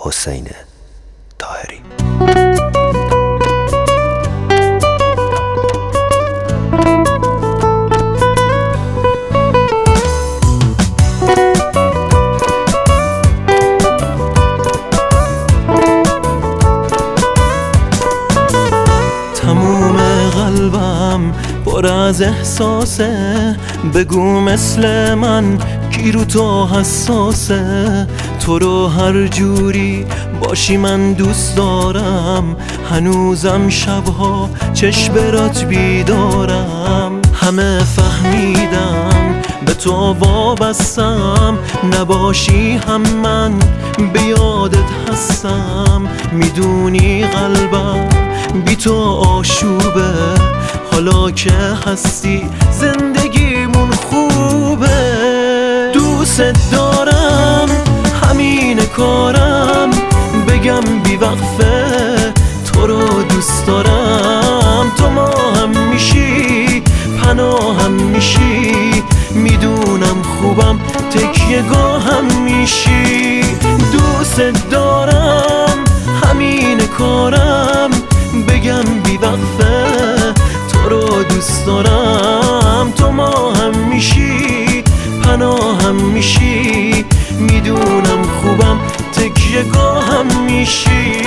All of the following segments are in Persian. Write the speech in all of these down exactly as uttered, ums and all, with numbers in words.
حسین طاهری. تموم قلبم پر از احساسه، بگو مثل من کی رو تو حساسه. تو رو هر جوری باشی من دوست دارم، هنوزم شبها چشم برات بیدارم. همه فهمیدم به تو وابستم، نباشی هم من به یادت هستم. میدونی قلبم بی تو آشوبه، حالا که هستی زندگیمون خوبه. دوست دارم همین کارم، بگم بی وقفه تو رو دوست دارم. تو ما هم میشی پناهم میشی، میدونم خوبم تکیه گاهم میشی. دوست دارم همین کارم، بگم بی وقفه تو رو دوست دارم. تو ما هم میشی پناهم میشی، میدونم خوبم تکیه گاهم میشی.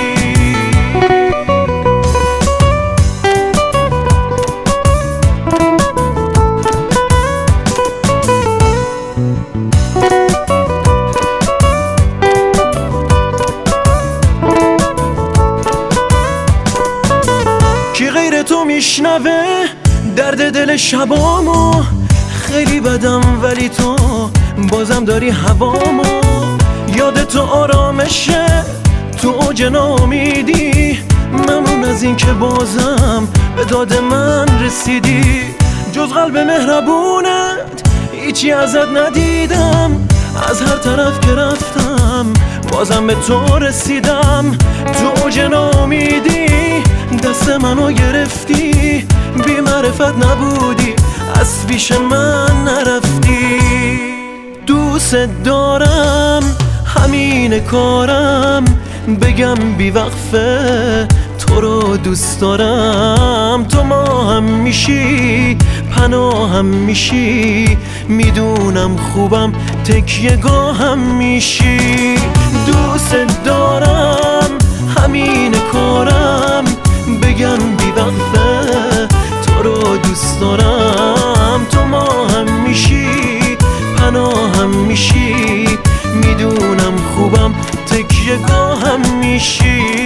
کی غیر تو میشنوه درد دل شبامو؟ خیلی بدم ولی تو بازم داری هوامو. یاد تو آرامشه تو اوج ناامیدی، ممنون از این که بازم به داد من رسیدی. جز قلب مهربونت هیچی ازت ندیدم، از هر طرف که رفتم بازم به تو رسیدم. تو اوج ناامیدی دست منو گرفتی، بی معرفت نبودی از پیش من نرفتی. دوست دارم همین کارم، بگم بی وقفه تو رو دوست دارم. تو ما هم میشی پناهم میشی، میدونم خوبم تکیه گاهم میشی. دوست دارم همین کارم، بگم بی وقفه تو رو دوست دارم. تو ما هم میشی پناهم میشی، میدونم خوبم تکیه گاهم میشی.